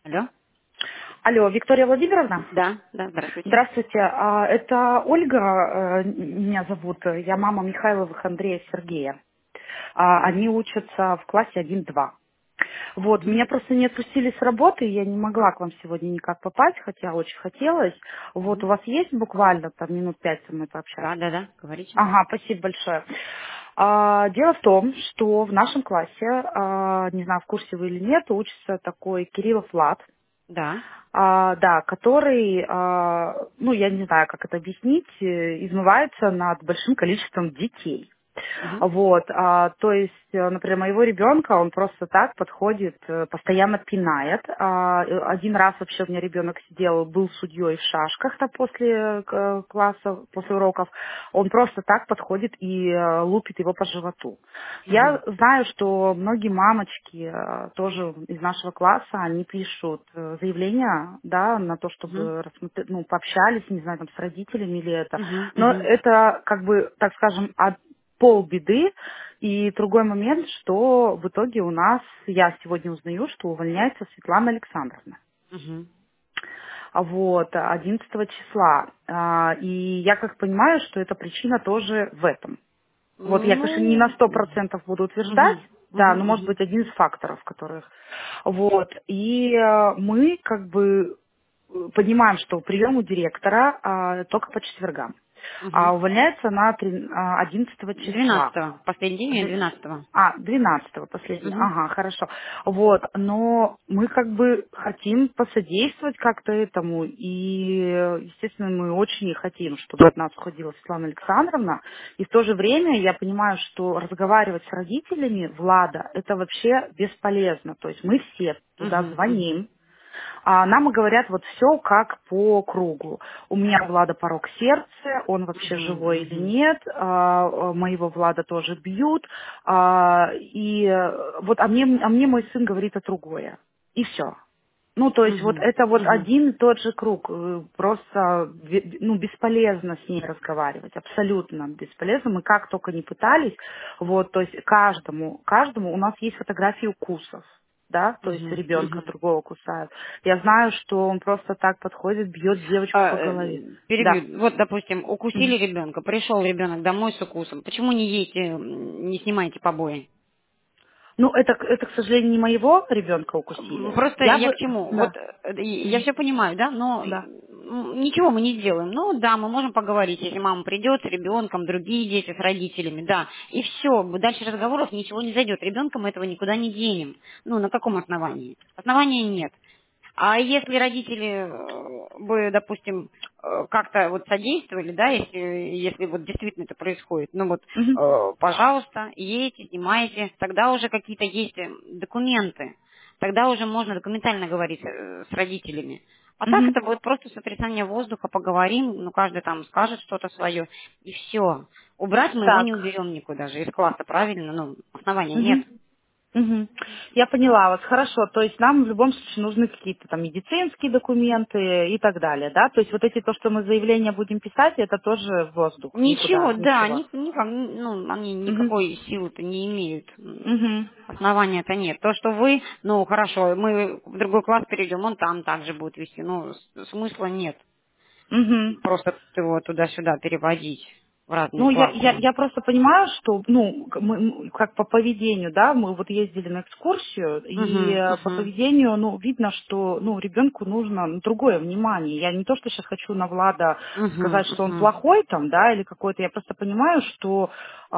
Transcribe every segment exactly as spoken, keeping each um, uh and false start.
Алло? Алло, Виктория Владимировна? Да, да, здравствуйте. Здравствуйте, а, это Ольга, э, меня зовут, я мама Михайловых Андрея и Сергея. А, Мгм. Они учатся в классе один-два. Вот, Мгм. меня просто не отпустили с работы, я не могла к вам сегодня никак попасть, хотя очень хотелось. Вот, Мгм. у вас есть буквально там минут пять со мной пообщаться? Да, да, да, говорите. Ага, спасибо большое. А, дело в том, что в нашем классе, а, не знаю, в курсе вы или нет, учится такой Кириллов Влад. Да. А, да, который, а, ну, я не знаю, как это объяснить, э, измывается над большим количеством детей. Мгм. Вот, а, то есть, э, например, моего ребенка, он просто так подходит, э, постоянно пинает. А, э, один раз вообще у меня ребенок сидел, был судьей в шашках-то после э, класса, после уроков. Он просто так подходит и э, лупит его по животу. Я Мгм. знаю, что многие мамочки э, тоже из нашего класса, они пишут э, заявления, да, на то, Мгм. чтобы рассмотреть, ну, пообщались, не знаю, там, с родителями или это. Мгм. Но Мгм. это, как бы, так скажем, от полбеды. И другой момент, что в итоге у нас, я сегодня узнаю, что увольняется Светлана Александровна. Мгм. А Вот, одиннадцатого числа. А, И я как понимаю, что эта причина тоже в этом. Вот я, конечно, не на Ну, сто процентов буду утверждать, мгм. да, Мгм. но может Мгм. быть один из факторов, которых. Вот. И э, мы как бы э, понимаем, что прием у директора а, только по четвергам. А Мгм. увольняется она три- а, одиннадцатого числа. двенадцатого. Последний день Д- двенадцатого. А, двенадцатого последний. Мгм. Ага, хорошо. Вот, но мы как бы хотим посодействовать как-то этому, и, э, естественно, мы очень хотим, чтобы от нас уходила Светлана Александровна, и в то же время я понимаю, что разговаривать с родителями Влада, это вообще бесполезно. То есть мы все туда Мгм. Мгм. звоним, а нам и говорят вот все как по кругу. У меня у Влада порог сердца, он вообще Мгм. живой или Мгм. нет, а, а, моего Влада тоже бьют, а, и э, вот, а мне, а мне мой сын говорит о другое. И все. Ну, то есть вот Мгм. это вот Мгм. один и тот же круг, э, просто ве- ну, бесполезно с ней разговаривать, абсолютно бесполезно, мы как только не пытались, вот, то есть каждому, каждому у нас есть фотографии укусов, да, то есть Мгм. ребенка Мгм. другого кусают. Я знаю, что он просто так подходит, бьет девочку А, по э, голове. Да. перебью. Вот, допустим, укусили Мгм. ребенка, пришел ребенок домой с укусом. Почему не едете, м, не снимаете побои? Ну, это, это, к сожалению, не моего ребенка М, укусили. Просто Я я бы, к чему? Вот да, э, я Мгм. все понимаю, да, но Да. м, ничего мы не сделаем. Ну да, мы можем поговорить, если мама придет с ребенком, другие дети с родителями, да. И все, дальше разговоров ничего не зайдет. Ребенка мы этого никуда не денем. Ну, на каком основании? Основания нет. А если родители э, бы, допустим, э, как-то вот содействовали, да, если, если вот действительно это происходит, ну вот, Мгм. э, пожалуйста, едете, снимаете, тогда уже какие-то есть э, документы, тогда уже можно документально говорить э, с родителями. А так Мгм. это будет просто сотрясание воздуха, поговорим, ну каждый там скажет что-то свое, и все. Убрать мы его не Так. уберем никуда же из класса, правильно? Ну, основания нет. Мгм. Мгм. Я поняла вас, хорошо. То есть нам в любом случае нужны какие-то там медицинские документы и так далее, да? То есть вот эти, то, что мы заявления будем писать, это тоже в воздух, Ничего, никуда, да, ничего. ни, никак, ну, они Угу. никакой силы-то не имеют. М, Угу. Основания-то нет. То, что вы, ну, хорошо, мы в другой класс перейдем, он там также будет вести. Ну, с- смысла нет. Угу. Просто его туда-сюда переводить в разные Ну, я, я, классы. я просто понимаю, что, ну, к- мы, м, как по поведению, да, мы вот ездили на экскурсию, и Угу, э, по угу, поведению, ну, видно, что, ну, ребенку нужно ну, другое внимание. Я не то, что сейчас хочу на Влада сказать, что он угу, плохой там, да, или какой-то, я просто понимаю, что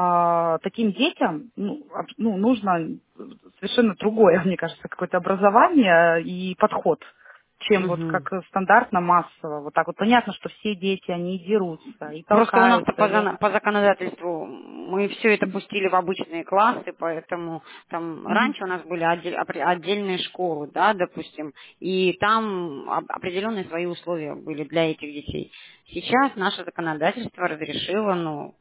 а, таким детям, ну, аб- ну, нужно совершенно другое, мне кажется, какое-то образование и подход, чем вот угу. как стандартно массово. Вот так вот понятно, что все дети, они и дерутся, и Просто у нас-то толкаются, по, и... зана- по законодательству мы все это пустили в обычные классы, поэтому там Мгм. раньше у нас были отдель- опре- отдельные школы, да, допустим, и там оп- определенные свои условия были для этих детей. Сейчас наше законодательство разрешило, ну,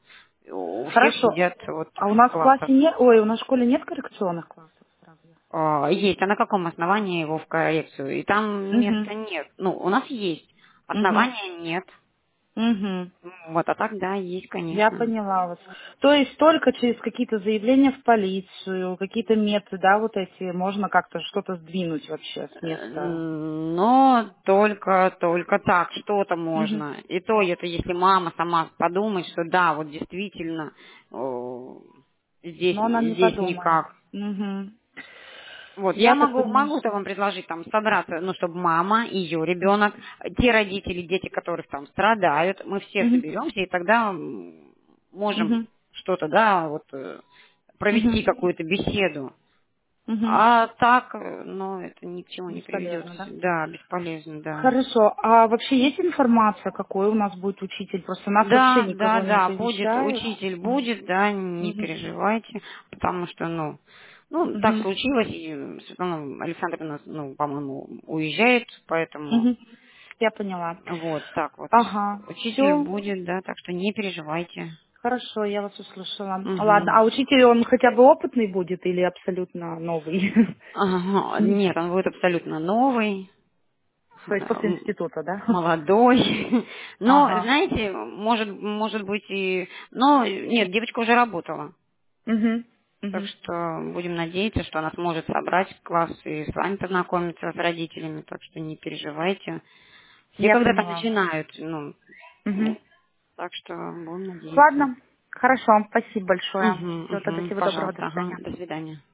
у всех Хорошо. сидят вот А у в нас в классе классах. нет, ой, у нас в школе нет коррекционных классов сразу. А, Есть, а на каком основании его в коррекцию? И там Угу. места нет. Ну, у нас есть, Угу. основания нет. Угу. Вот, а так, да, есть, Я конечно. поняла вас. То есть только через какие-то заявления в полицию, какие-то методы, да, вот эти, можно как-то что-то сдвинуть вообще с Э, места. Но только, только так, что-то Угу. можно. И то, это если мама сама подумает, что да, вот действительно, о, здесь, Но она не здесь подумает. никак. Угу. Вот, я Я так могу, понимаю. могу-то вам предложить там собраться, ну, чтобы мама, ее ребенок, те родители, дети, которых там страдают, мы все Угу. соберемся, и тогда м, можем Угу. что-то, да, вот, э, провести Угу. какую-то беседу. Угу. А так, э, ну, это ни к чему не приведет. Бесполезно, да? Да, бесполезно, да. Хорошо. А вообще есть информация, какой у нас будет учитель? Просто нас вообще Да, да, никого не да, будет, извещают. учитель будет, да, не Угу. переживайте, потому что, ну, ну, так Угу. случилось, и Светлана Александровна, ну, по-моему, уезжает, поэтому, Угу. Я поняла. вот, так вот, Ага. учитель Все. будет, да, так что не переживайте. Хорошо, я вас услышала. Ладно, Угу. а учитель, он хотя бы опытный будет или абсолютно новый? Ага, нет, он будет абсолютно новый, То есть после м, института, да? молодой, но, Ага. знаете, может, может быть и, но, нет, девочка уже работала. Угу. Так Угу. что будем надеяться, что она сможет собрать класс и с вами познакомиться с родителями, так что не переживайте. Все Я когда-то поняла. начинают, ну, Угу. так что будем надеяться. Ладно. Хорошо, спасибо большое. Угу, Все, тогда угу, всего доброго, до пожалуйста, ага, свидания. до свидания.